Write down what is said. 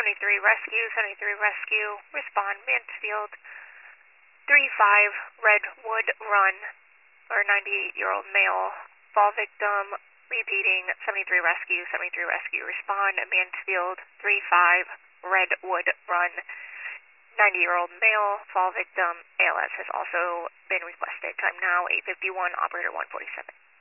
73 Rescue, 73 Rescue, respond Mansfield 35 Redwood Run, or 98-year-old male, fall victim, repeating 73 Rescue, 73 Rescue, respond Mansfield 35 Redwood Run, 90-year-old male, fall victim, ALS has also been requested. Time now 8:51, operator 147.